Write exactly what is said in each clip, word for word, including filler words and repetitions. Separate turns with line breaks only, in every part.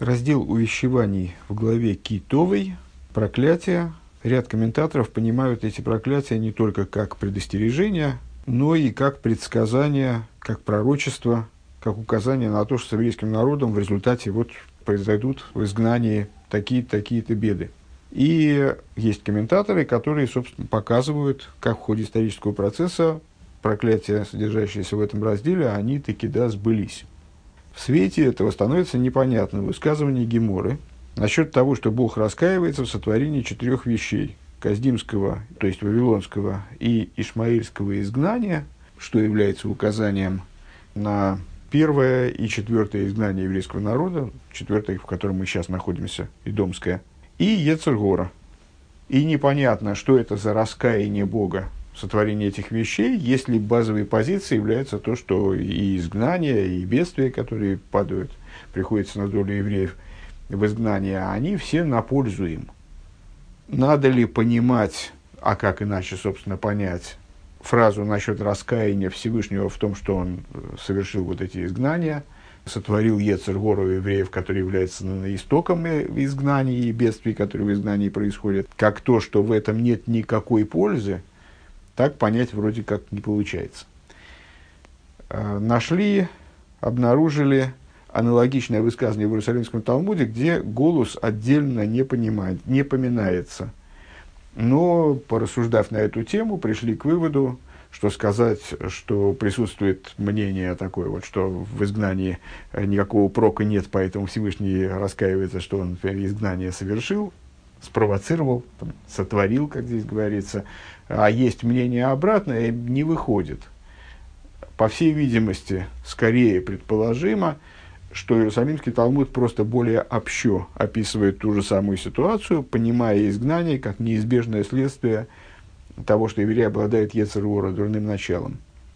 Раздел увещеваний в главе Китовой «Проклятия». Ряд комментаторов понимают эти проклятия не только как предостережение, но и как предсказание, как пророчество, как указание на то, что с еврейским народом в результате вот произойдут в изгнании такие-то, такие-то беды. И есть комментаторы, которые, собственно, показывают, как в ходе исторического процесса проклятия, содержащиеся в этом разделе, они таки да сбылись. В свете этого становится непонятно высказывание Геморы насчет того, что Бог раскаивается в сотворении четырех вещей: Каздимского, то есть Вавилонского, и Ишмаильского изгнания, что является указанием на первое и четвертое изгнание еврейского народа, четвертое, в котором мы сейчас находимся, Идомское, и Йецер Гора. И непонятно, что это за раскаяние Бога в сотворении этих вещей, если базовой позицией является то, что и изгнание, и бедствия, которые падают, приходится на долю евреев в изгнании, они все на пользу им. Надо ли понимать, а как иначе, собственно, понять фразу насчет раскаяния Всевышнего в том, что он совершил вот эти изгнания, сотворил Йецер Гору евреев, который является истоком изгнаний и бедствий, которые в изгнании происходят, как то, что в этом нет никакой пользы, так понять вроде как не получается. Нашли, обнаружили аналогичное высказывание в Иерусалимском Талмуде, где голос отдельно не, понимает, не поминается. Но, порассуждав на эту тему, пришли к выводу, что сказать, что присутствует мнение такое, вот, что в изгнании никакого прока нет, поэтому Всевышний раскаивается, что он изгнание совершил, спровоцировал, там, сотворил, как здесь говорится, а есть мнение обратное, не выходит. По всей видимости, скорее предположимо, что Иерусалимский Талмуд просто более общо описывает ту же самую ситуацию, понимая изгнание как неизбежное следствие того, что еврей обладает Йецер Гора, дурным началом.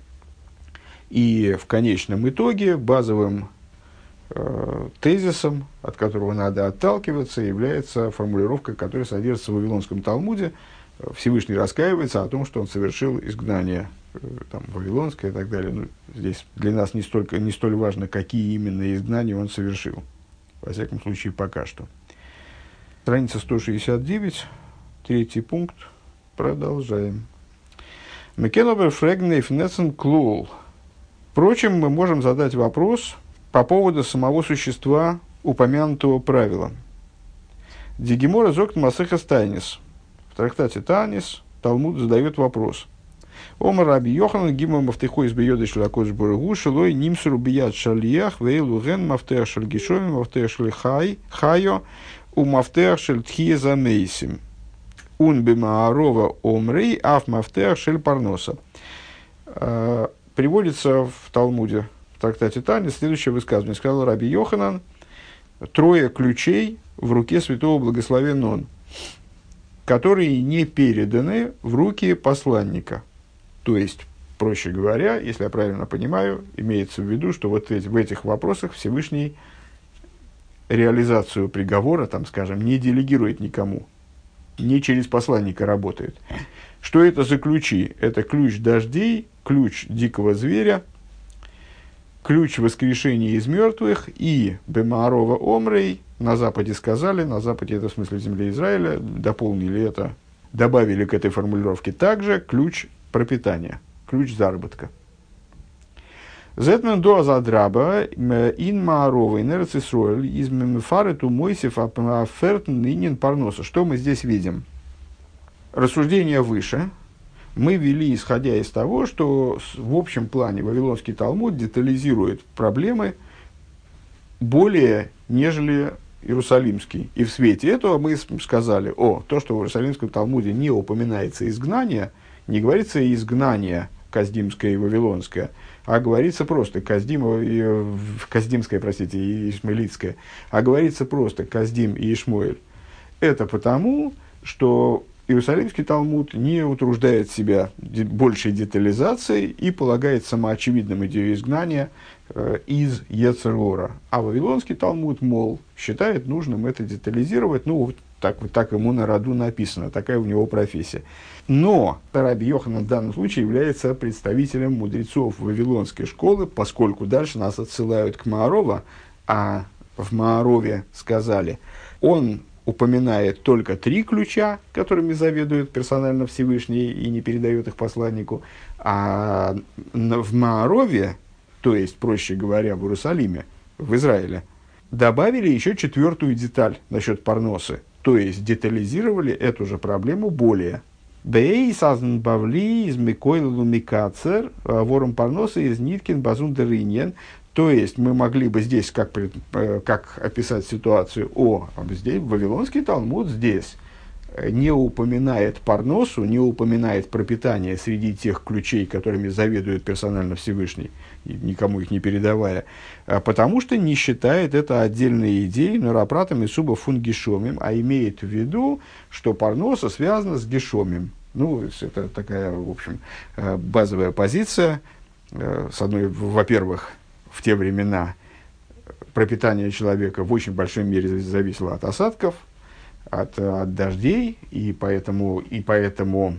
И в конечном итоге базовым э, тезисом, от которого надо отталкиваться, является формулировка, которая содержится в Вавилонском Талмуде. Всевышний раскаивается о том, что он совершил изгнание э, там, вавилонское и так далее. Ну, здесь для нас не, столько, не столь важно, какие именно изгнания он совершил. Во всяком случае, пока что. Страница сто шестьдесят девять, третий пункт. Продолжаем. Мекенобер фрегнейф нецен клул. Впрочем, мы можем задать вопрос по поводу самого существа упомянутого правила. Дигемора зокт масеха стайнис. В трактате Таанис Талмуд задает вопрос. Омар раби Йоханан гимма мафтехо из бейоды шлакош бургу шелой нимсуру бият шалиях вейлу ген мафтех шальгишовим мафтех шлихай хайо у мафтех шельтхие замейсим. Ун бимаарова омрей аф мафтех шель парноса. Приводится в Талмуде, в трактате Таанис, следующее высказывание. Сказал раби Йоханан: трое ключей в руке святого благословен он, которые не переданы в руки посланника. То есть, проще говоря, если я правильно понимаю, имеется в виду, что вот эти, в этих вопросах Всевышний реализацию приговора, там, скажем, не делегирует никому, не через посланника работает. Что это за ключи? Это ключ дождей, ключ дикого зверя, ключ воскрешения из мертвых и бемаарова омрей. На Западе сказали, на Западе это в смысле земли Израиля, дополнили это, добавили к этой формулировке также ключ пропитания, ключ заработка. Зетмен до азадраба ин маарова инерц Исроэль из мемфарету мойсев афертн нинин парноса. Что мы здесь видим? Рассуждение выше мы вели, исходя из того, что в общем плане Вавилонский Талмуд детализирует проблемы более, нежели Иерусалимский. И в свете этого мы сказали, о, то, что в Иерусалимском Талмуде не упоминается изгнание, не говорится изгнание Каздимское и Вавилонское, а говорится просто Каздим, Каздимское, простите, и Ишмаилитское, а говорится просто Каздим и Ишмоэль. Это потому, что Иерусалимский Талмуд не утруждает себя большей детализацией и полагает самоочевидным идею изгнания э, из Йецер Гора. А Вавилонский Талмуд, мол, считает нужным это детализировать, ну, так, вот так ему на роду написано, такая у него профессия. Но раби Йоханан в данном случае является представителем мудрецов Вавилонской школы, поскольку дальше нас отсылают к Маарова, а в Маарове сказали, он упоминает только три ключа, которыми заведует персонально Всевышний и не передает их посланнику, а в Маарове, то есть, проще говоря, в Иерусалиме, в Израиле, добавили еще четвертую деталь насчет парносы, то есть детализировали эту же проблему более. Бей сазн бавли из Микойлу Микацер, вором парноса из Ниткин Базундериньен. То есть мы могли бы здесь как, как описать ситуацию, о, здесь Вавилонский Талмуд здесь не упоминает парносу, не упоминает пропитание среди тех ключей, которыми заведует персонально Всевышний, никому их не передавая, потому что не считает это отдельной идеей норапратом и суба фун гешомим, а имеет в виду, что парноса связана с гешомим. Ну, это такая, в общем, базовая позиция. С одной, во-первых, в те времена пропитание человека в очень большой мере зависело от осадков, от, от дождей, и поэтому, и поэтому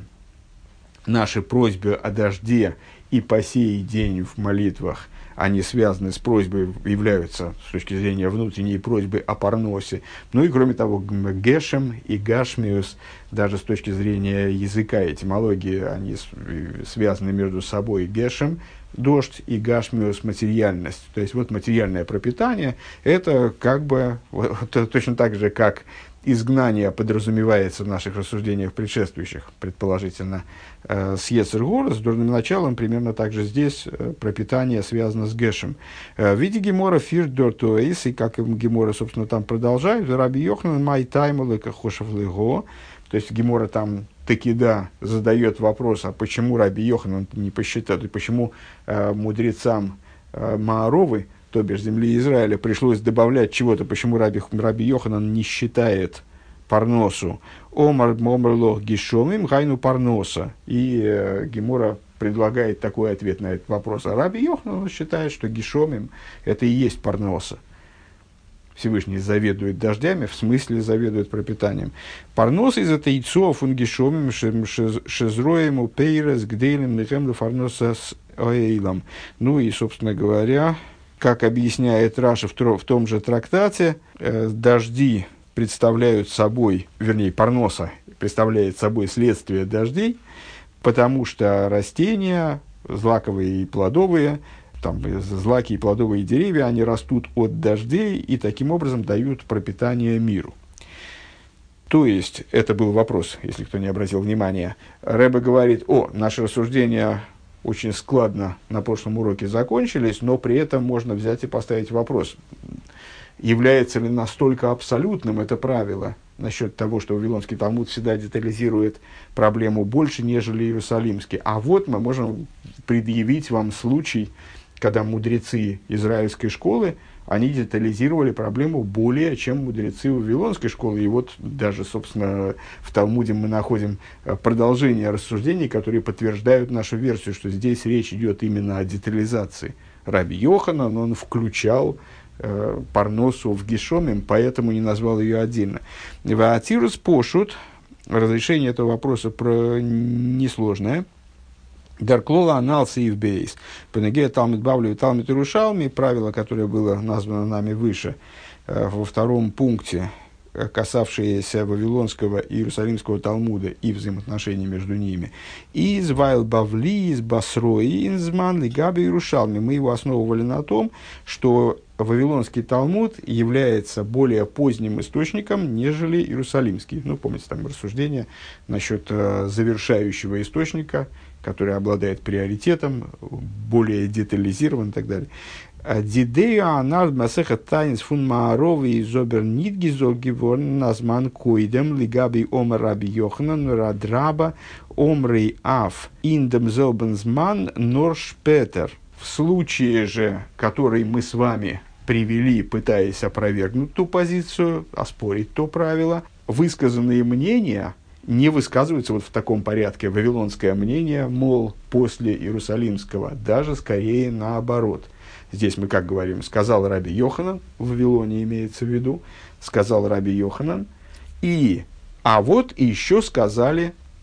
наши просьбы о дожде и по сей день в молитвах, они связаны с просьбой, являются с точки зрения внутренней просьбы о парносе. Ну и кроме того, гешем и гашмиус, даже с точки зрения языка, этимологии, они связаны между собой. Гешем – дождь, и гашмиус – материальность. То есть вот материальное пропитание – это как бы вот, точно так же, как изгнание подразумевается в наших рассуждениях предшествующих, предположительно, э, с Ецер Гора, с дурным началом, примерно так же здесь э, пропитание связано с Гешем. Э, в виде Гемора фир дортуэйс, и как и Гемора, собственно, там продолжают, Раби Йоханан май тайму хошев лего, то есть Гемора там таки да задает вопрос, а почему Раби Йоханан не посчитал, и почему э, мудрецам э, Мааровы, то бишь земли Израиля, пришлось добавлять чего-то, почему Раби, Раби Йоханан не считает парносу. Омар момрлох гишомим гайну парноса. И э, Гемора предлагает такой ответ на этот вопрос. А Раби Йоханан считает, что гишомим это и есть парноса. Всевышний заведует дождями, в смысле заведует пропитанием. Парнос из этой яйцов он гишомим шезроем упейрес гдейлем лихем фарноса с оэйлом. Ну и, собственно говоря, как объясняет Раши в, в том же трактате, э, дожди представляют собой, вернее, парноса представляет собой следствие дождей, потому что растения, злаковые и плодовые, там, злаки и плодовые деревья, они растут от дождей и таким образом дают пропитание миру. То есть, это был вопрос, если кто не обратил внимания. Ребе говорит, о, наши рассуждения очень складно на прошлом уроке закончились, но при этом можно взять и поставить вопрос, является ли настолько абсолютным это правило насчет того, что Вавилонский Талмуд всегда детализирует проблему больше, нежели Иерусалимский. А вот мы можем предъявить вам случай, когда мудрецы израильской школы, они детализировали проблему более, чем мудрецы Вавилонской школы. И вот даже, собственно, в Талмуде мы находим продолжение рассуждений, которые подтверждают нашу версию, что здесь речь идет именно о детализации. Раби Йоханан, он включал э, парносу в гешомим, поэтому не назвал ее отдельно. Ваатирус пошут, разрешение этого вопроса про... несложное. Дарклола аналса и в бейс. Пенегея Талмит Бавлю и Талмит Иерушалми, правило, которое было названо нами выше, э, во втором пункте, касавшееся Вавилонского и Иерусалимского Талмуда и взаимоотношений между ними. Из Вайл Бавли, из Басрои, Инзман, Лигаби Иерушалми. Мы его основывали на том, что Вавилонский Талмуд является более поздним источником, нежели Иерусалимский. Ну, помните, там рассуждение насчет э, завершающего источника, который обладает приоритетом, более детализирован и так далее. Дидея анар масеха таинс фун маарови и зобер нидги зогиворн назман койдем лигаби омар раби Йоханан радраба омрей аф индем зобензман норш петер. В случае же, который мы с вами привели, пытаясь опровергнуть ту позицию, оспорить то правило, высказанные мнения не высказываются вот в таком порядке. Вавилонское мнение, мол, после Иерусалимского, даже скорее наоборот. Здесь мы как говорим, сказал Раби Йоханан, в Вавилоне имеется в виду, сказал Раби Йоханан, и, а вот еще сказали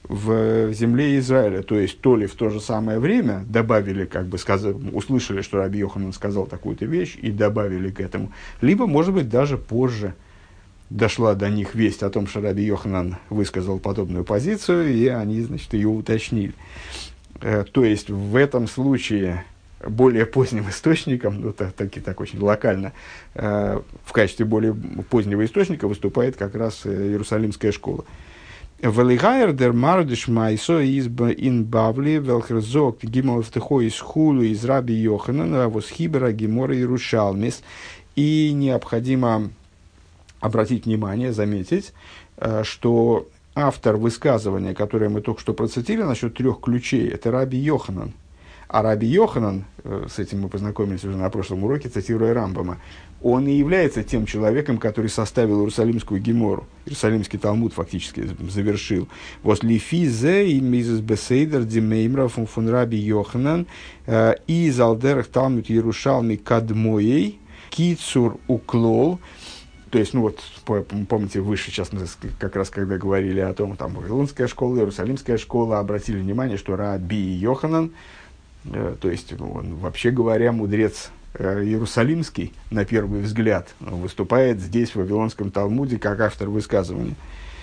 в земле Израиля. То есть, то ли в то же самое время добавили, как бы сказали, услышали, что Раби Йоханан сказал такую-то вещь, и добавили к этому. Либо, может быть, даже позже дошла до них весть о том, что Раби Йоханан высказал подобную позицию, и они, значит, ее уточнили. То есть, в этом случае более поздним источником, ну, так, так, так очень локально, в качестве более позднего источника выступает как раз Иерусалимская школа. Велигайер дер мардиш майсо из ин бавли велхерзок гимал втехо из хулу из Раби Йоханана восхибера гемора Иерушалмис. И необходимо обратить внимание, заметить, что автор высказывания, которое мы только что процитили насчет трех ключей, это Раби Йоханан. А Раби Йоханан, с этим мы познакомились уже на прошлом уроке, цитируя Рамбама, он и является тем человеком, который составил Иерусалимскую гемору. Иерусалимский Талмуд фактически завершил. «Возле физе и мизес бесейдер димеймра фун Раби Йоханан и залдерах Талмуд Иерушалми кадмоей кицур уклол». То есть, ну вот, помните, выше сейчас мы как раз, когда говорили о том, там, Вавилонская школа, Иерусалимская школа, обратили внимание, что Раби Йоханан, э, то есть, он, вообще говоря, мудрец э, Иерусалимский, на первый взгляд, выступает здесь, в Вавилонском Талмуде, как автор высказывания.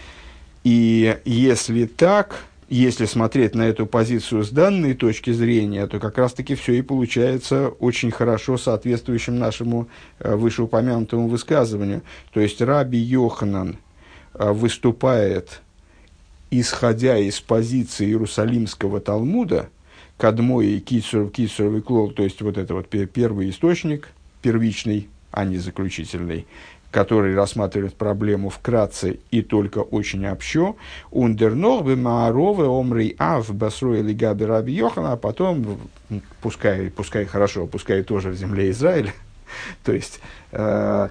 И если так, если смотреть на эту позицию с данной точки зрения, то как раз-таки все и получается очень хорошо соответствующим нашему э, вышеупомянутому высказыванию. То есть Раби Йоханан э, выступает, исходя из позиции Иерусалимского Талмуда, Кадмой и Кицуров, Кицуров и Клол, то есть вот это вот первый источник, первичный, а не заключительный, который рассматривает проблему вкратце и только очень общо, ундернох бемаарове омрей ав басрой лигаби Раби Йохана, а потом, пускай, пускай хорошо, пускай тоже в земле Израиля, то есть э,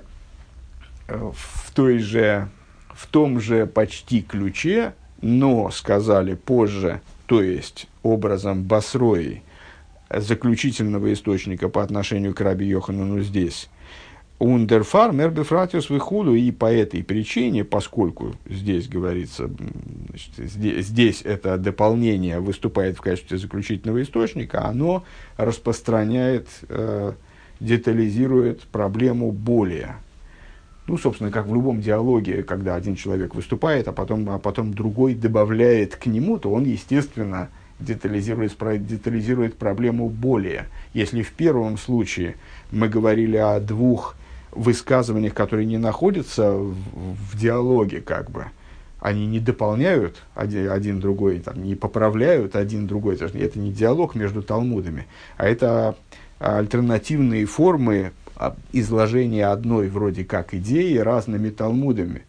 в, той же, в том же почти ключе, но сказали позже, то есть образом басрои, заключительного источника по отношению к Раби Йоханану здесь, Ундерфар, мербефратиус выхуду, и по этой причине, поскольку здесь говорится, значит, здесь, здесь это дополнение выступает в качестве заключительного источника, оно распространяет, э, детализирует проблему более. Ну, собственно, как в любом диалоге, когда один человек выступает, а потом, а потом другой добавляет к нему, то он, естественно, детализирует, детализирует проблему более. Если в первом случае мы говорили о двух высказываниях, которые не находятся в, в диалоге, как бы, они не дополняют один, один другой, там, не поправляют один другой. Это не диалог между талмудами, а это альтернативные формы изложения одной вроде как идеи разными талмудами.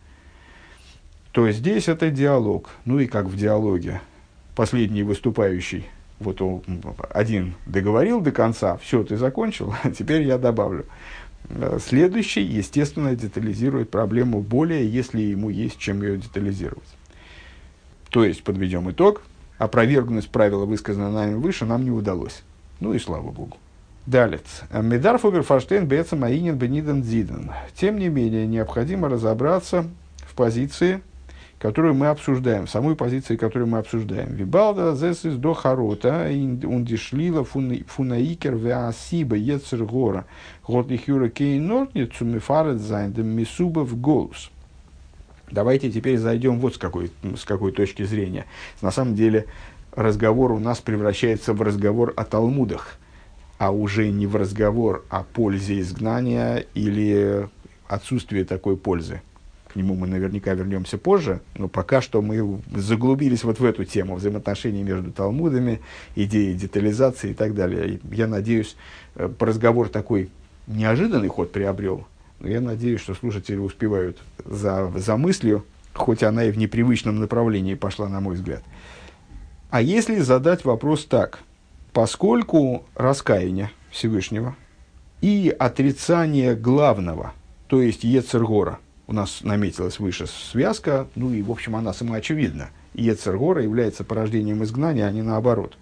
То есть здесь это диалог. Ну и как в диалоге. Последний выступающий, вот он, один договорил до конца, все, ты закончил, а теперь я добавлю. Следующий, естественно, детализирует проблему более, если ему есть чем ее детализировать. То есть, подведем итог, опровергнуть правила, высказанное нами выше, нам не удалось. Ну и слава Богу. Далее. Медар фуберфаштейн бецам аинен бениден дзиден. Тем не менее, необходимо разобраться в позиции, которую мы обсуждаем, в самой позиции, которую мы обсуждаем. Вибалда зес из до харота ундишлила фунаикер веасиба ецергора год лихюра кейнортнит цумифарет зайндем мисуба в голос. Давайте теперь зайдем вот с какой, с какой точки зрения. На самом деле разговор у нас превращается в разговор о Талмудах, а уже не в разговор о пользе изгнания или отсутствии такой пользы. К нему мы наверняка вернемся позже, но пока что мы заглубились вот в эту тему взаимоотношений между Талмудами, идеи детализации и так далее. И я надеюсь, разговор такой неожиданный ход приобрел, но я надеюсь, что слушатели успевают за, за мыслью, хоть она и в непривычном направлении пошла, на мой взгляд. А если задать вопрос так, поскольку раскаяние Всевышнего и отрицание главного, то есть Ецер-гора, у нас наметилась выше связка, ну и, в общем, она самоочевидна. Ецер-гора является порождением изгнания, а не наоборот.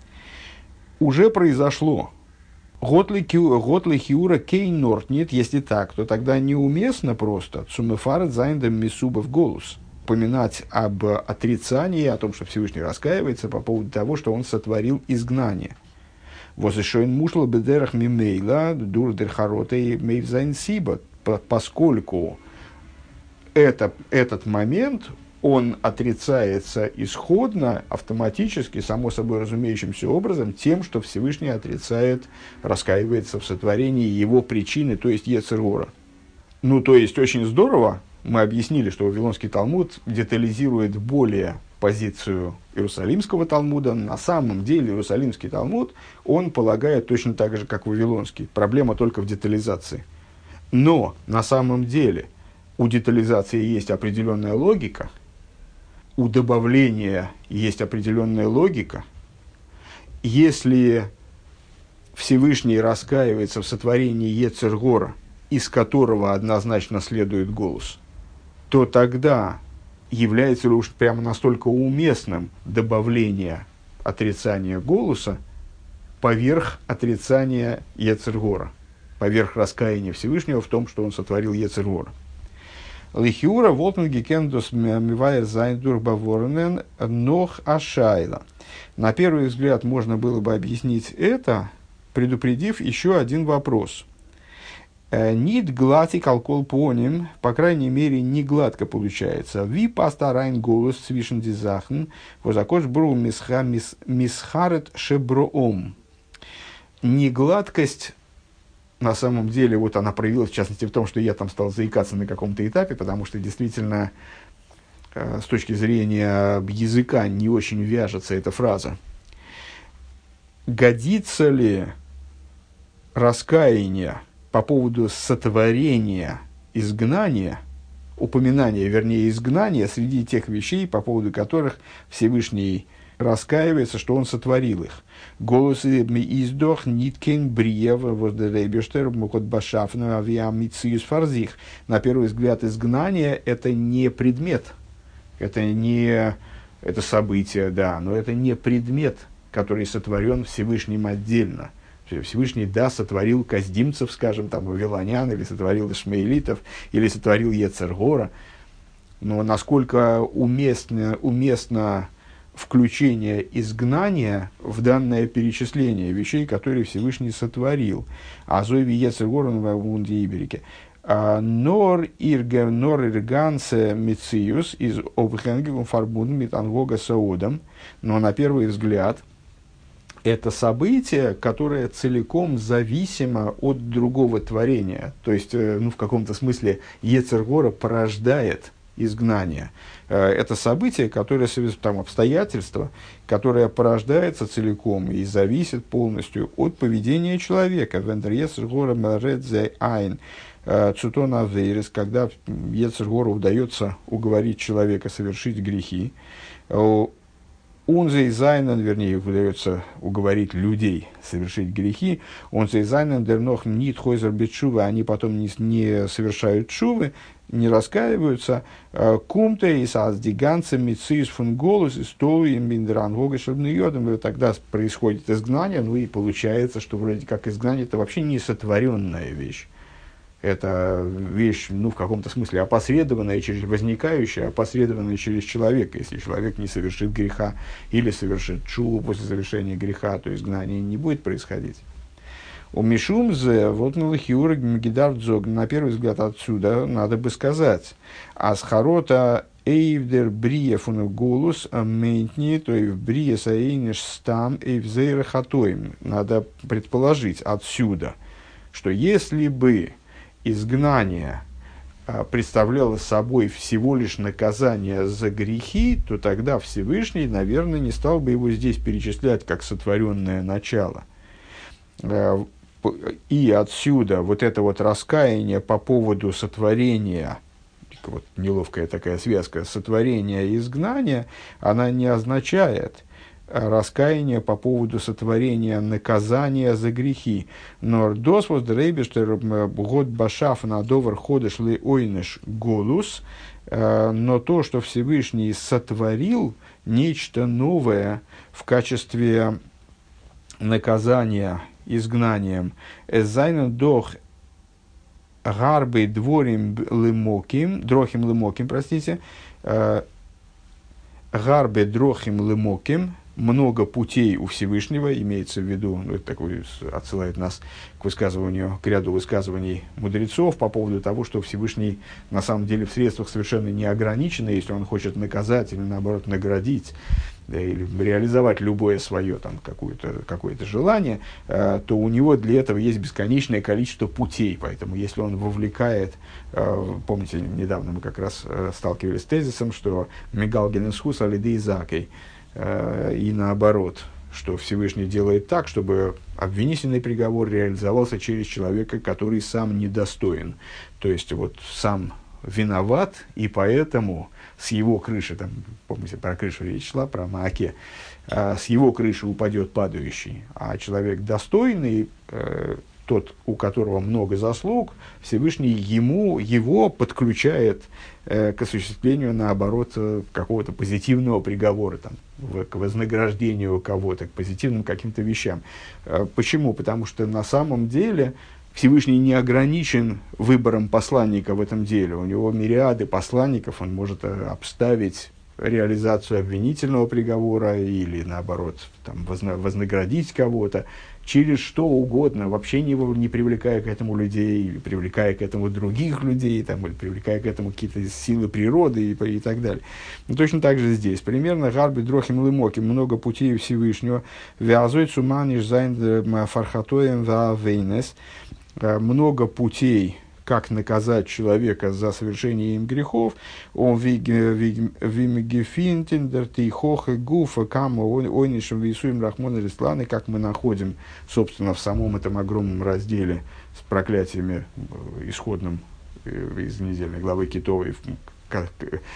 Уже произошло. Готли хиура кейнорт нет, если так, то тогда неуместно просто цумефарет зайндем мисуба в голос. упоминать об отрицании, о том, что Всевышний раскаивается по поводу того, что он сотворил изгнание. Возешойн мушла бедерах мимейла дурдер хароте мейвзайн сиба, поскольку это, этот момент, он отрицается исходно, автоматически, само собой разумеющимся образом, тем, что Всевышний отрицает, раскаивается в сотворении его причины, то есть Йецер Гора. Ну, то есть, очень здорово, мы объяснили, что Вавилонский Талмуд детализирует более позицию Иерусалимского Талмуда. На самом деле, Иерусалимский Талмуд, он полагает точно так же, как Вавилонский. Проблема только в детализации. Но, на самом деле, у детализации есть определенная логика, у добавления есть определенная логика. Если Всевышний раскаивается в сотворении Йецер Гора, из которого однозначно следует голос, то тогда является ли уж прямо настолько уместным добавление отрицания голоса поверх отрицания Йецер Гора, поверх раскаяния Всевышнего в том, что он сотворил Йецер Гора. Лихиура волтен гекендус мивайер зайндур баворнен нох ашайла. На первый взгляд можно было бы объяснить это, предупредив еще один вопрос. Нит гладик алкол поним, по крайней мере, не гладко получается. Ви пастарайн голос свишен дизахн, возакош бру мисхарет шеброом. Негладкость, на самом деле, вот она проявилась, в частности, в том, что я там стал заикаться на каком-то этапе, потому что, действительно, с точки зрения языка не очень вяжется эта фраза. Годится ли раскаяние по поводу сотворения изгнания, упоминания, вернее, изгнания среди тех вещей, по поводу которых Всевышний раскаивается, что он сотворил их? Голос издох ниткен бриев воздеребештер мукот башафна авиамициус фарзих. На первый взгляд, изгнание – это не предмет, это не это событие, да, но это не предмет, который сотворен Всевышним отдельно. Всевышний, да, сотворил каздимцев, скажем, там, вавилонян, или сотворил ишмаэлитов, или сотворил Йецер Гора. Но насколько уместно, уместно включение изгнания в данное перечисление вещей, которые Всевышний сотворил. Азойви Йецер Гора в Вунде Иберике. Нор иргансе мициус из обхенгем фарбун мит ангога саодом. Но на первый взгляд, это событие, которое целиком зависимо от другого творения. То есть, ну, в каком-то смысле, Йецер Гора порождает изгнание. Это событие, которое, там, обстоятельство, которое порождается целиком и зависит полностью от поведения человека. Вендер Йецер Гора мэрет зе айн цутон авейрес, когда Йецер Гору удается уговорить человека совершить грехи. Он зайзайнен, вернее, удается уговорить людей совершить грехи. Он зайзайнен дернох нит хойзер бетшувы, они потом не, не совершают шувы, не раскаиваются. Кумте и саздиганца мициус фун голос и столу им биндерангога шабнуйодом. Тогда происходит изгнание, ну и получается, что вроде как изгнание это вообще не сотворенная вещь. Это вещь, ну, в каком-то смысле опосредованная через возникающая, опосредованная через человека. Если человек не совершит греха или совершит шуву после совершения греха, то изгнание не будет происходить. У Мишумзе, вот на лахиур гидар-дзог, на первый взгляд отсюда надо бы сказать, асхарота эйвдер брия фун голос ментни, то есть брия саэйниш стам эйвзейр хатоим. Надо предположить отсюда, что если бы изгнание а, представляло собой всего лишь наказание за грехи, то тогда Всевышний, наверное, не стал бы его здесь перечислять как сотворенное начало. А, и отсюда вот это вот раскаяние по поводу сотворения, вот неловкая такая связка, сотворения и изгнания, она не означает раскаяние по поводу сотворения наказания за грехи. Но дос воздрейбештер год башаф на довар ходыш ли ойнеш голус, но то, что Всевышний сотворил нечто новое в качестве наказания изгнанием, эзайна дох Гарбей дворим лымоким, дрохим лымоким, простите, гарбей дрохим лымоким, много путей у Всевышнего, имеется в виду, ну, это такой, отсылает нас к высказыванию, к ряду высказываний мудрецов по поводу того, что Всевышний на самом деле в средствах совершенно не ограничен, если он хочет наказать или наоборот наградить, да, или реализовать любое свое там, какое-то, какое-то желание, э, то у него для этого есть бесконечное количество путей. Поэтому если он вовлекает, э, помните, недавно мы как раз э, сталкивались с тезисом, что «Мигал генесхус алидей закой», и наоборот, что Всевышний делает так, чтобы обвинительный приговор реализовался через человека, который сам недостоин. То есть, вот сам виноват, и поэтому с его крыши, там, помните, про крышу речь шла, про Мааке, с его крыши упадет падающий, а человек достойный, тот, у которого много заслуг, Всевышний ему, его подключает э, к осуществлению, наоборот, какого-то позитивного приговора, там, в, к вознаграждению кого-то, к позитивным каким-то вещам. Э, почему? Потому что на самом деле Всевышний не ограничен выбором посланника в этом деле. У него мириады посланников, он может э, обставить реализацию обвинительного приговора или, наоборот, там, возна- вознаградить кого-то через что угодно, вообще не, не привлекая к этому людей, или привлекая к этому других людей, там, или привлекая к этому какие-то силы природы и, и так далее. Но точно так же здесь. Примерно «Гарби дрохим лымоким» много путей Всевышнего. «Вязой цуманиш зайн фархатоем ваавейнес» много путей, как наказать человека за совершение им грехов. Он вимегефинтендер тейхоха гуфа кама ойнишем висуем рахмона рисланы, как мы находим, собственно, в самом этом огромном разделе с проклятиями исходным из недельной главы Китовой, как,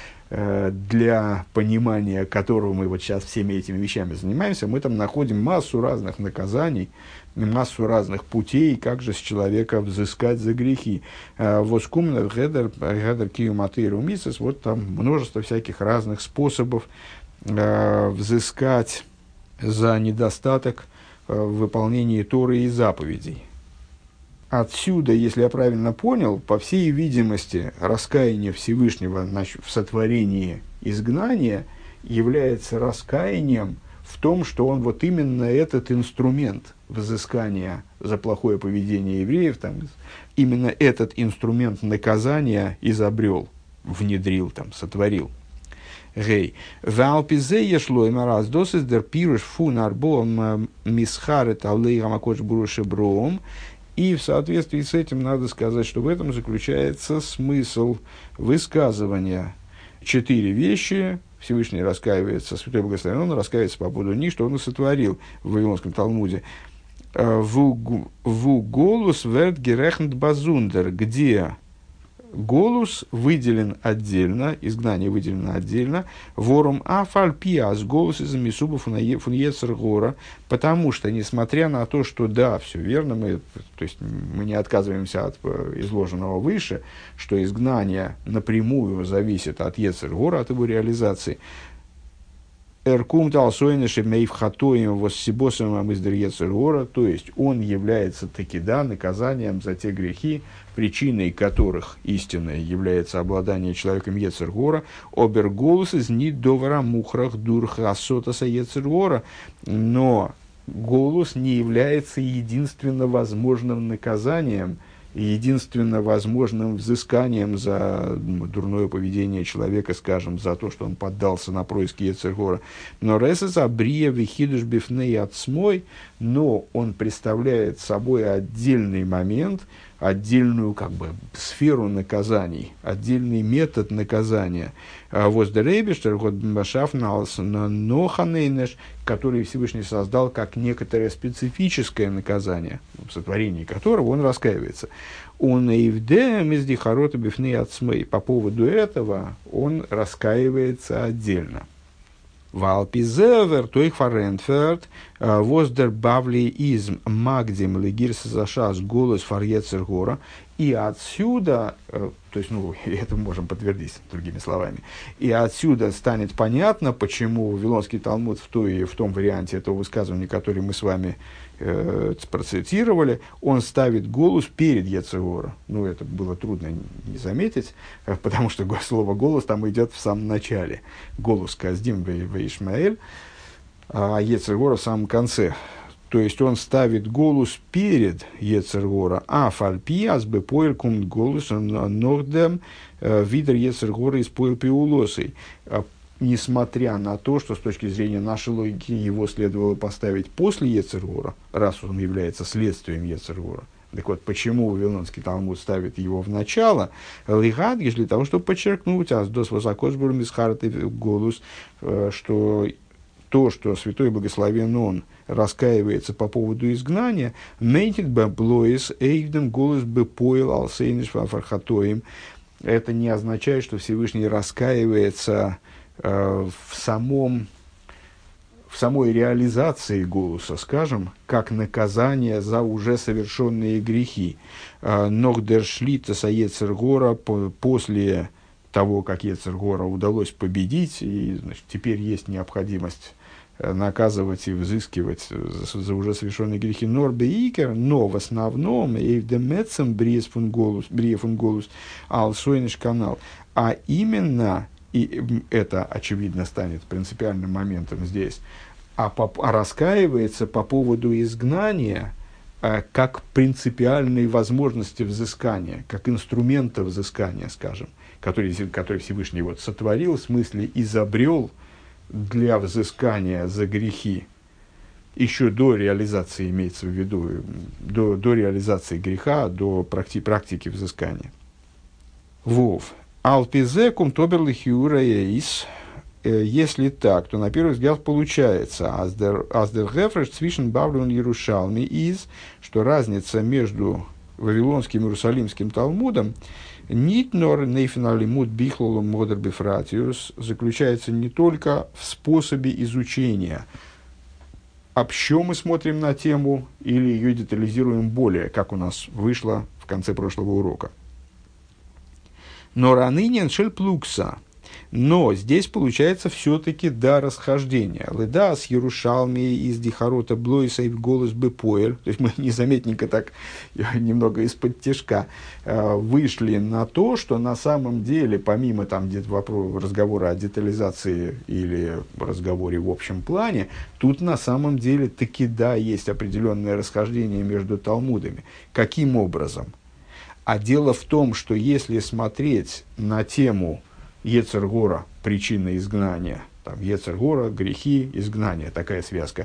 для понимания которого мы вот сейчас всеми этими вещами занимаемся, мы там находим массу разных наказаний, массу разных путей, как же с человека взыскать за грехи. Воскумнер, гедер, гедер киюматыру мисс, вот там множество всяких разных способов э, взыскать за недостаток э, в выполнении Торы и заповедей. Отсюда, если я правильно понял, по всей видимости, раскаяние Всевышнего в сотворении изгнания является раскаянием в том, что он вот именно этот инструмент взыскания за плохое поведение евреев, там, именно этот инструмент наказания изобрел, внедрил, там, сотворил. Гей. Валпизе ешло и мараз досыс дер пируш фу нарбом мисхарет алей гамакоч буруше бром. И в соответствии с этим надо сказать, что в этом заключается смысл высказывания. Четыре вещи Всевышний раскаивается, Святой Благословен, он раскаивается по поводу них, что он и сотворил в Вавилонском Талмуде. «Ву голус верт герехнт базундер», где голус выделен отдельно, изгнание выделено отдельно, ворум афальпиас, голос из мисуба фуньецер гора, потому что, несмотря на то, что да, все верно, мы, то есть мы не отказываемся от изложенного выше, что изгнание напрямую зависит от Ецер гора, от его реализации, Эркум талсойнеши мейвхатоем воссибосом из Ецер-Гора, то есть он является таки да наказанием за те грехи, причиной которых истинной является обладание человеком Ецер-Гора, оберголос из нидовара мухрах дурхасотаса Ецер-Гора, но голос не является единственно возможным наказанием, единственно возможным взысканием за дурное поведение человека, скажем, за то, что он поддался на происки Ецер-Гора. Но ресес абрия вихидуш бифней отсмой, но он представляет собой отдельный момент, отдельную как бы сферу наказаний, отдельный метод наказания. Воздерейбештер, который Всевышний создал как некоторое специфическое наказание, в сотворении которого он раскаивается. Он по поводу этого он раскаивается отдельно. Валпизевер, то их фарентферт, Воздер бавли из магдим легирс зашас голос фар Йецер гора. И отсюда, то есть, ну, это мы можем подтвердить другими словами, и отсюда станет понятно, почему Вавилонский Талмуд в, той, в том варианте этого высказывания, который мы с вами э, процитировали, он ставит голос перед Йецер гора. Ну, это было трудно не заметить, потому что слово «голос» там идет в самом начале. Голос Каздим ве Ишмаэль, а Йецер гора в самом конце. То есть он ставит голос перед Йецер гора, а фальпи азбе поэль кумт голос нордем видер Йецер гора из поэль пиулосой. Несмотря на то, что с точки зрения нашей логики его следовало поставить после Йецер гора, раз он является следствием Йецер гора. Так вот, почему Вавилонский Талмуд ставит его в начало? Лигадгиш для того, чтобы подчеркнуть, аздос высокосбур мисхарты голос, что то, что Святой Благословен Он раскаивается по поводу изгнания, «Мейтит баблоис эйвден голос бы поил алсейниш фархатоим». Это не означает, что Всевышний раскаивается э, в, самом, в самой реализации голоса, скажем, как наказание за уже совершенные грехи. «Ногдер шлита са Йецер гора» после того, как Йецер гора удалось победить, и значит, теперь есть необходимость наказывать и взыскивать за, за уже совершенные грехи норбе икер, но в основном эйвдемецем бриеф фун голус алсойниш канал, а именно, и это очевидно станет принципиальным моментом здесь, а, по, а раскаивается по поводу изгнания а, как принципиальной возможности взыскания, как инструмента взыскания, скажем, который, который Всевышний вот сотворил, в смысле изобрел для взыскания за грехи, еще до реализации, имеется в виду, до, до реализации греха, до практи, практики взыскания. Вов. Алпизекум тоберлихиура эйс. Если так, то на первый взгляд получается, аздер гефреш цвишен бавлюн Иерушалми из, что разница между Вавилонским и Иерусалимским Талмудом Нит нор нейфинали мут бихлолом модер бифратиус заключается не только в способе изучения. Общо мы смотрим на тему или ее детализируем более, как у нас вышло в конце прошлого урока. Но ранынен шель плукса. Но здесь получается все-таки да расхождения. Леда с Ярушалми из Дихарота Блойса и голос Бепоэль. То есть мы незаметненько так немного из-под тяжка вышли на то, что на самом деле, помимо там вопроса, разговора о детализации или разговоре в общем плане, тут на самом деле таки да, есть определенное расхождение между талмудами. Каким образом? А дело в том, что если смотреть на тему Йецер гора – причина изгнания. Там, Йецер гора – грехи, изгнание. Такая связка.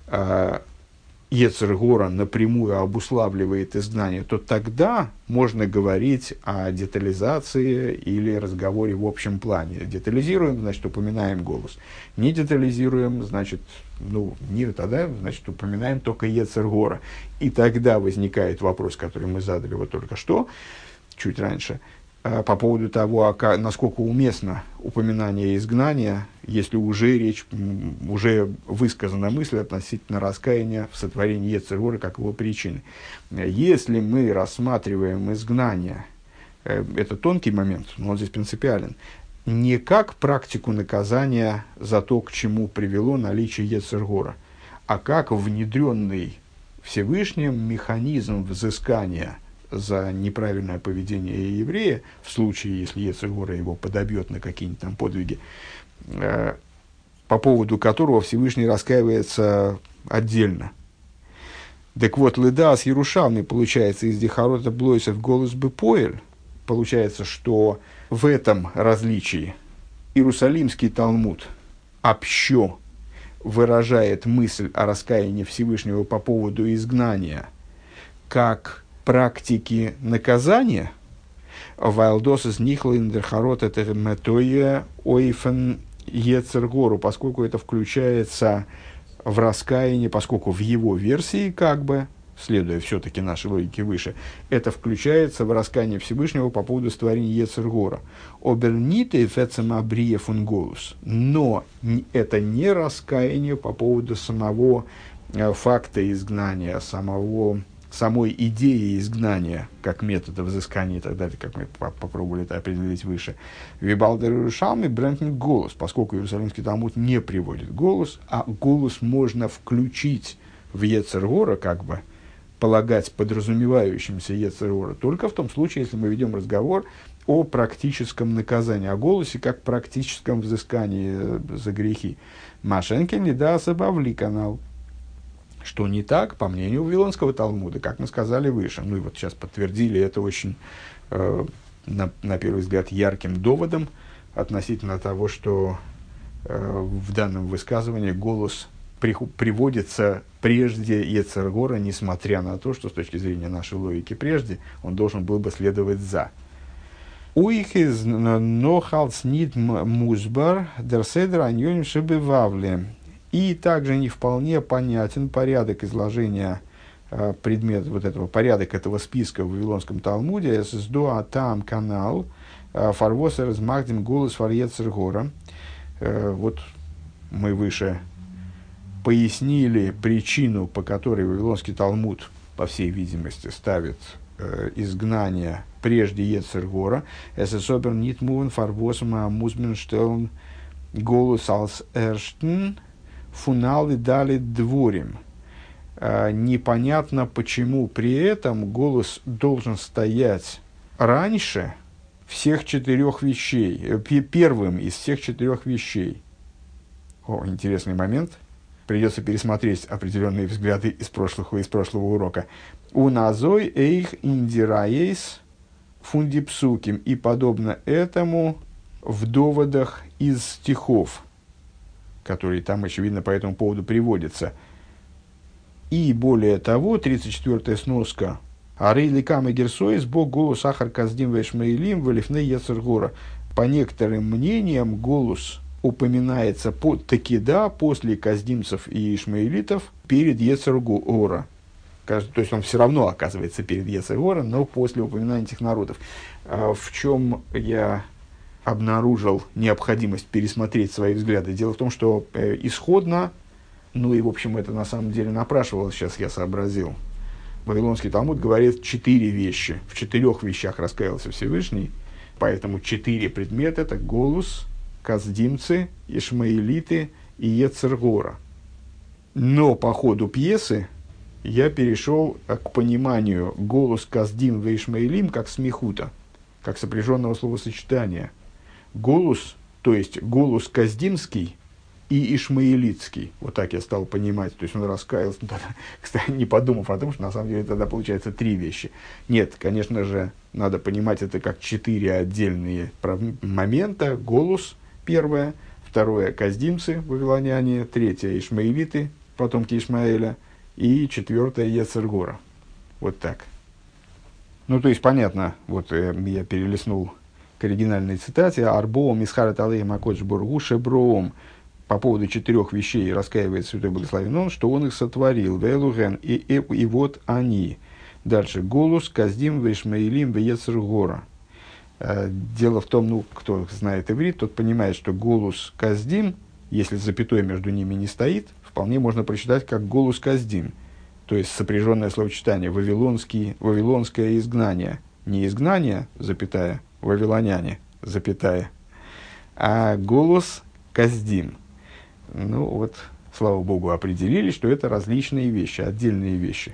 Йецер гора напрямую обуславливает изгнание, то тогда можно говорить о детализации или разговоре в общем плане. Детализируем, значит, упоминаем голос. Не детализируем, значит, ну, не тогда, значит, упоминаем только Йецер гора. И тогда возникает вопрос, который мы задали вот только что, чуть раньше, по поводу того, насколько уместно упоминание изгнания, если уже речь, уже высказана мысль относительно раскаяния в сотворении Йецер гора как его причины. Если мы рассматриваем изгнание, это тонкий момент, но он здесь принципиален, не как практику наказания за то, к чему привело наличие Йецер гора, а как внедренный Всевышним механизм взыскания за неправильное поведение еврея, в случае, если Йецер гора его подобьет на какие-нибудь там подвиги, э, по поводу которого Всевышний раскаивается отдельно. Так вот, леда с Ярушалми, получается, из Дихарота Блойсов голос Бепоэль, получается, что в этом различии Иерусалимский Талмуд общо выражает мысль о раскаянии Всевышнего по поводу изгнания как практики наказания, вайлдосис нихлиндерхарот это метоя ойфен Йецер гору, поскольку это включается в раскаяние, поскольку в его версии, как бы, следуя все-таки нашей логике выше, это включается в раскаяние Всевышнего по поводу сотворения Йецер гора. Оберните фецем абрия фун голус. Но это не раскаяние по поводу самого э, факта изгнания, самого, самой идеи изгнания, как метода взыскания и так далее, как мы по- попробовали это определить выше. Вибалдер Иерушалми бренднет голос, поскольку Иерусалимский Талмуд не приводит голос, а голос можно включить в Йецер Гора, как бы полагать подразумевающимся Йецер Гора, только в том случае, если мы ведем разговор о практическом наказании, о голосе как практическом взыскании за грехи. Машенкин не да собавли канал. Что не так, по мнению Вавилонского Талмуда, как мы сказали выше. Ну и вот сейчас подтвердили это очень, э, на, на первый взгляд, ярким доводом относительно того, что э, в данном высказывании голос при, приводится прежде Йецер Гора, несмотря на то, что с точки зрения нашей логики прежде он должен был бы следовать за. Уихиз нохалс нит музбар дерседер аньоним шебевавле. И также не вполне понятен порядок изложения э, предмета, вот этого, порядок этого списка в Вавилонском Талмуде. Сдоа там канал фарвосер из магдим голос фарьецер гора. Вот мы выше пояснили причину, по которой Вавилонский Талмуд, по всей видимости, ставит э, изгнание прежде Йецер Гора. Es ist aber nicht möglich, was man muss man stellen, голос als ersten фунал и дали дворим. Непонятно, почему при этом голос должен стоять раньше всех четырех вещей, первым из всех четырех вещей. О, интересный момент. Придется пересмотреть определенные взгляды из прошлого, из прошлого урока. У назой эйх индираейс фундипсуким. И подобно этому в доводах из стихов, которые там, очевидно, по этому поводу приводятся. И более того, тридцать четвёртая сноска. «Арейли кам и герсоис, бог голос ахар каздим вешмаилим, валифней Йецер Гора». По некоторым мнениям, голос упоминается по, таки да, после каздимцев и ишмаилитов перед Йецер Гора. То есть он все равно оказывается перед Йецер Гора, но после упоминания этих народов. В чем я обнаружил необходимость пересмотреть свои взгляды? Дело в том, что э, исходно, ну и в общем это на самом деле напрашивалось, сейчас я сообразил, Вавилонский Талмуд говорит четыре вещи. В четырех вещах раскаялся Всевышний, поэтому четыре предмета — это голос, каздимцы, ишмаилиты и Йецер Гора. Но по ходу пьесы я перешел к пониманию голос, каздим и ишмаилим как смехута, как сопряженного словосочетания. Голос, то есть голос каздимский и ишмаилитский. Вот так я стал понимать. То есть он раскаялся, кстати, не подумав о том, что на самом деле тогда получается три вещи. Нет, конечно же, надо понимать это как четыре отдельные момента. Голос первое, второе каздимцы, вавилоняне, третье ишмаилиты, потомки Ишмаэля, и четвертое Йецер Гора. Вот так. Ну, то есть, понятно, вот э, я перелистнул к оригинальной цитате. «Арбоом исхарат алейхим акодж бургу шеброом». По поводу четырех вещей раскаивает Святой Благословен Он, что Он их сотворил. «Вэлуген» и, и, и вот они. Дальше. «Голус, каздим, вешмаилим, веецер гора». Дело в том, ну, кто знает иврит, тот понимает, что голус каздим, если запятой между ними не стоит, вполне можно прочитать как голус каздим. То есть сопряженное словосочетание «вавилонский», «вавилонское изгнание». Не изгнание, запятая, «вавилоняне», запятая, а голос каздим. Ну вот, слава Богу, определили, что это различные вещи, отдельные вещи.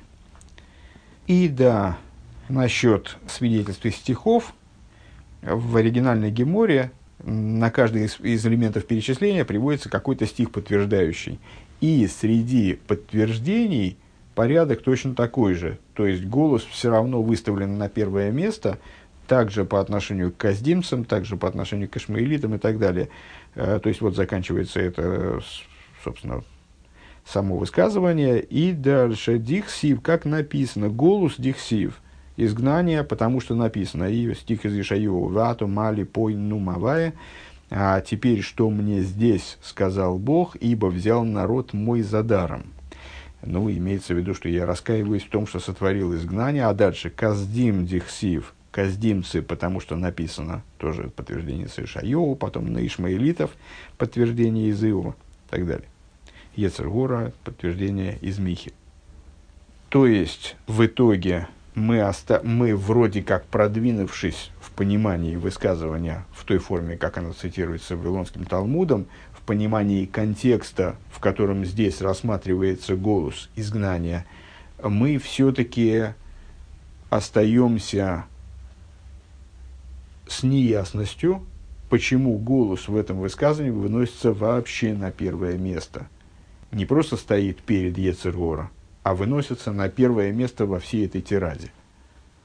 И да, насчет свидетельств из стихов, в оригинальной геморе на каждый из, из элементов перечисления приводится какой-то стих подтверждающий. И среди подтверждений порядок точно такой же. То есть голос все равно выставлен на первое место, также по отношению к каздимцам, также по отношению к ишмаилитам и так далее. То есть вот заканчивается это, собственно, само высказывание. И дальше дихсив, как написано, голос дихсив. Изгнание, потому что написано, и стих из Ишайова, «Вату мали пой нумавая», а теперь, что мне здесь сказал Бог, ибо взял народ мой за даром. Ну, имеется в виду, что я раскаиваюсь в том, что сотворил изгнание, а дальше «каздим дихсив», каздимцы, потому что написано, тоже подтверждение с Ишайова, потом на ишмаилитов подтверждение из Иова и так далее. Йецер гора, подтверждение из Михи. То есть, в итоге, мы, оста- мы вроде как продвинувшись в понимании высказывания в той форме, как оно цитируется Вавилонским Талмудом, в понимании контекста, в котором здесь рассматривается голос изгнания, мы все-таки остаемся с неясностью, почему голос в этом высказывании выносится вообще на первое место. Не просто стоит перед Йецер гора, а выносится на первое место во всей этой тираде.